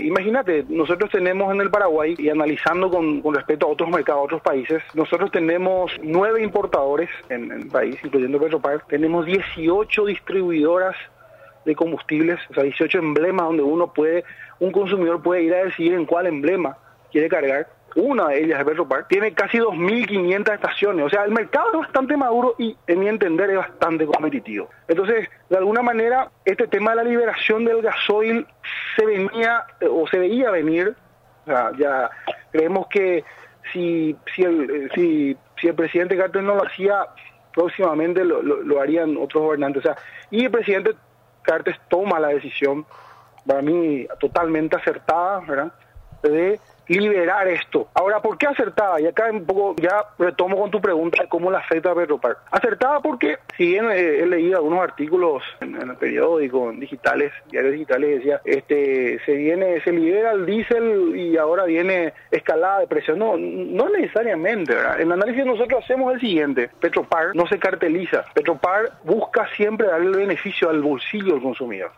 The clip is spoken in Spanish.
imagínate, nosotros tenemos en el Paraguay, y analizando con respecto a otros mercados, a otros países, nosotros tenemos 9 importadores en el país, incluyendo Petropar, tenemos 18 distribuidoras de combustibles, o sea, 18 emblemas donde un consumidor puede ir a decidir en cuál emblema quiere cargar. Una de ellas es Petropar, tiene casi 2.500 estaciones, o sea, el mercado es bastante maduro y, en mi entender, es bastante competitivo. Entonces, de alguna manera, este tema de la liberación del gasoil se veía venir, o sea, ya creemos que si el presidente Cartes no lo hacía, próximamente lo harían otros gobernantes, o sea, y el presidente Cartes toma la decisión, para mí totalmente acertada, ¿verdad?, de liberar esto. Ahora, ¿por qué acertada? Y acá un poco ya retomo con tu pregunta de cómo le afecta a Petropar. Acertada porque, si bien he leído algunos artículos en el periódico, en diarios digitales, decía, se libera el diésel y ahora viene escalada de precios. No necesariamente, ¿verdad? El análisis que nosotros hacemos es el siguiente: Petropar no se carteliza. Petropar busca siempre darle el beneficio al bolsillo del consumidor.